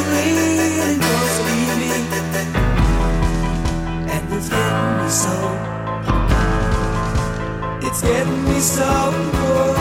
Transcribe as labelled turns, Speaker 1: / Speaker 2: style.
Speaker 1: leaving, cause you leave me. And it's getting me so. It's getting me so cold.